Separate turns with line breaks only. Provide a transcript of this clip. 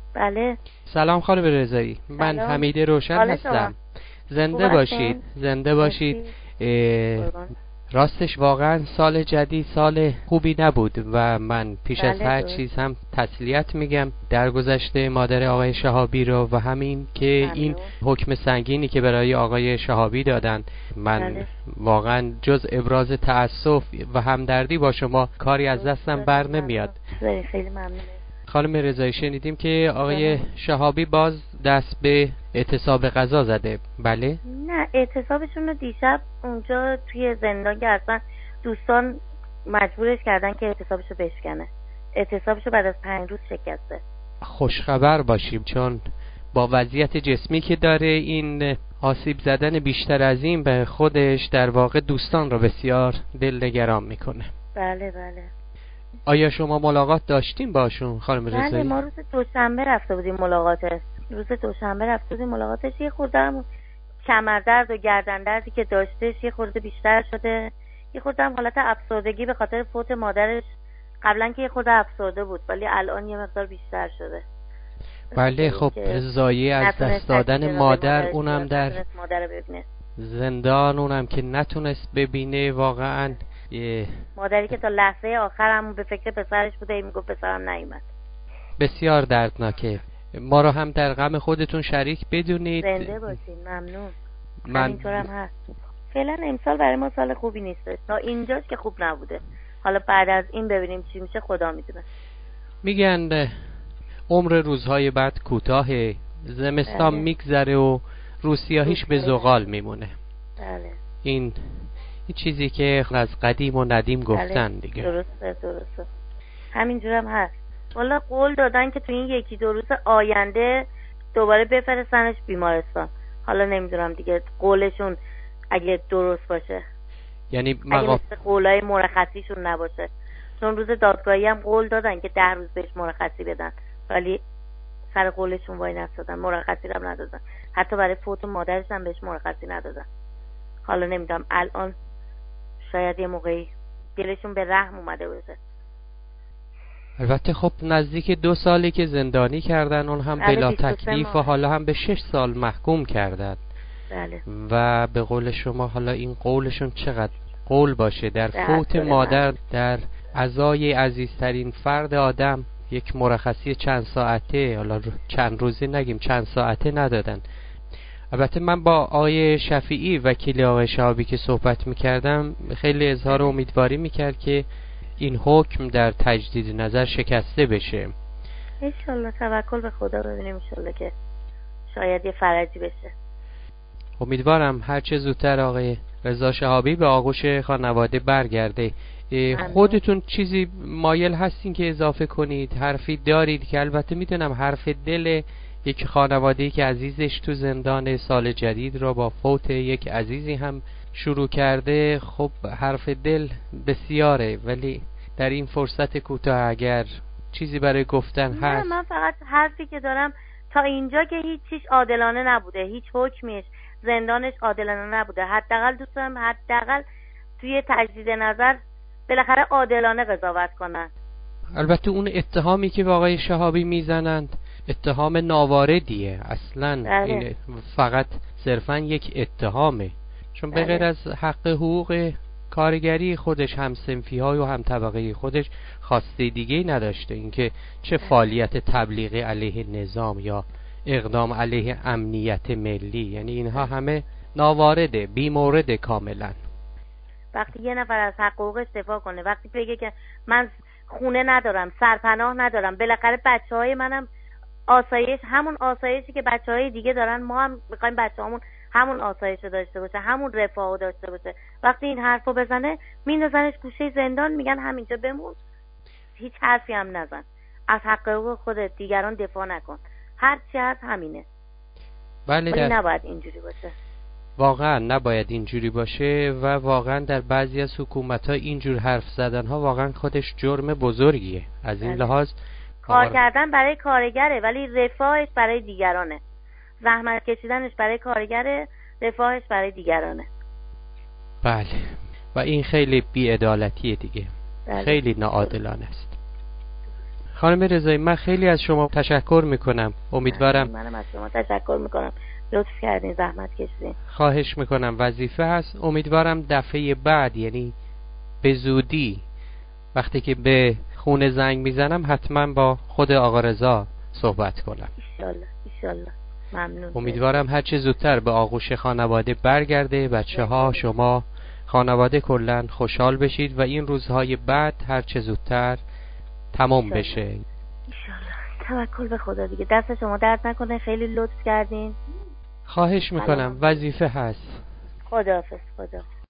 بله.
سلام خانم رضایی، من حمید روشن هستم. زنده باشید، زنده باشید. راستش واقعا سال جدید سال خوبی نبود و من پیش از هر چیز هم تسلیت میگم در گذشته مادر آقای شهابی رو و همین که این حکم سنگینی که برای آقای شهابی دادن، من واقعا جز ابراز تأسف و همدردی با شما کاری از دستم بر نمیاد.
خیلی ممنون.
خانم رضایی، شنیدیم که آقای شهابی باز دست به اعتصاب غذا زده. بله؟
نه، اعتصابشون رو دیشب اونجا توی زندان که اصلا دوستان مجبورش کردن که اعتصابشو بشکنه. اعتصابشو بعد از 5 روز شکسته.
خوشخبر باشیم، چون با وضعیت جسمی که داره این آسیب زدن بیشتر از این به خودش در واقع دوستان رو بسیار دلنگران میکنه.
بله بله.
آیا شما ملاقات داشتیم باشون خانم رضایی؟
بله، ما روز دوشنبه رفته بودیم ملاقاتش. یه خورده کمردرد و گردن دردی که داشتش یه خورده بیشتر شده، یه خورده هم حالت افسردگی به خاطر فوت مادرش. قبلا که یه خورده افسرده بود ولی الان یه مقدار بیشتر شده.
بله خب زایه از دست دادن مادر، اونم در زندان، اونم که نتونست ببینه. واقعا
مادری که تا لحظه آخر هم به فکر پسرش بوده، این میگفت پسرم نیومد.
بسیار دردناکه. ما رو هم در غم خودتون شریک بدونید.
زنده باشین. ممنون. اینطورم هست. فعلا امسال برای ما سال خوبی نیست، تا اینجاش که خوب نبوده. حالا بعد از این ببینیم چی میشه، خدا میدونه.
میگن عمر روزهای بعد کوتاهه، زمستان میگذره و روسیاهیش به زغال میمونه.
بله.
این چیزی که از قدیم و ندیم گفتن دیگه.
درسته. همینجورم هست. والا قول دادن که تو این 1-2 روز آینده دوباره بفرستنش بیمارستان. حالا نمیدونم دیگه قولشون اگه درست باشه،
یعنی
اگه مثل قولای مرخصیشون نباشه. چون روز دادگاهی هم قول دادن که 10 روز بهش مرخصی بدن ولی سر قولشون وای نستادن، مرخصی هم ندادن. حتی برای فوت مادرش هم بهش مرخصی ندادن. حالا نمیدونم الان شاید یه موقعی دلشون به رحم اومده باشه.
البته خب نزدیک 2 سالی که زندانی کردن، اون هم بلا تکلیف و حالا هم به 6 سال محکوم کردن.
بله.
و به قول شما حالا این قولشون چقدر قول باشه در فوت مادر، در عزای عزیزترین فرد آدم یک مرخصی چند ساعته، حالا چند روزه نگیم چند ساعته ندادن. البته من با آقای شفیعی وکیل آقای شهابی که صحبت میکردم خیلی اظهار امیدواری میکرد که این حکم در تجدید نظر شکسته بشه.
انشالله، توکل به خدا، ببینیم انشالله که شاید یه فرجی بشه.
امیدوارم هر چه زودتر آقای رضا شهابی به آغوش خانواده برگرده. خودتون چیزی مایل هستین که اضافه کنید؟ حرفی دارید؟ که البته میدونم حرف دل یک خانواده‌ای که عزیزش تو زندان سال جدید را با فوت یک عزیزی هم شروع کرده، خب حرف دل بسیاره، ولی در این فرصت کوتاه اگر چیزی برای گفتن هست.
نه، من فقط حرفی که دارم تا اینجا که هیچ چیز عادلانه نبوده، هیچ حکمیش زندانش عادلانه نبوده. حداقل دوست دارم حداقل توی تجدید نظر بالاخره عادلانه قضاوت کنن.
البته اون اتهامی که به آقای شهابی میزنند اتهام ناواردیه اصلا. این فقط صرفا یک اتهامه، چون به غیر از حق حقوق کارگری خودش، هم صنفی های و هم طبقه خودش خواسته دیگه نداشته. اینکه چه فعالیت تبلیغی علیه نظام یا اقدام علیه امنیت ملی، یعنی اینها همه ناوارده، بی مورد کاملا.
وقتی یه نفر از حق حقوقش دفاع کنه، وقتی بگه که من خونه ندارم، سرپناه ندارم، بالاخره بچهای منم آسایش، همون آسایشی که بچهای دیگه دارن، ما هم میخوایم بچه‌هامون همون آسایش رو داشته باشه، همون رفاه رو داشته باشه. وقتی این حرفو بزنه میندازنش گوشه زندان، میگن همینجا بمون، هیچ حرفی هم نزن، از حق حقوق خودت دیگران دفاع نکن، هر چی هست همینه.
ولی
نباید اینجوری باشه،
واقعا نباید اینجوری باشه و واقعا در بعضی از حکومت‌ها اینجور حرف زدن‌ها واقعا خودش جرم بزرگیه. از این لحاظ
کار کردن برای کارگره ولی رفاهش برای دیگرانه، زحمت کشیدنش برای کارگره، رفاهش برای دیگرانه.
بله، و این خیلی بی‌عدالتیه دیگه. خیلی ناعادلانه است. خانم رضایی من خیلی از شما تشکر میکنم. امیدوارم.
منم از شما تشکر میکنم، لطف کردین، زحمت کشیدین.
خواهش میکنم، وظیفه هست. امیدوارم دفعه بعد، یعنی به زودی، وقتی که به خونه زنگ میزنم حتما با خود آقا رضا صحبت کنم.
ایشالله. ممنون.
امیدوارم هر چه زودتر به آغوش خانواده برگرده، بچه ها، شما، خانواده کلن خوشحال بشید و این روزهای بعد هر چه زودتر تمام بشه.
ایشالله. توکل به خدا دیگه، دست شما درد نکنه، خیلی لطف کردین.
خواهش میکنم، وظیفه هست.
خداحافظ.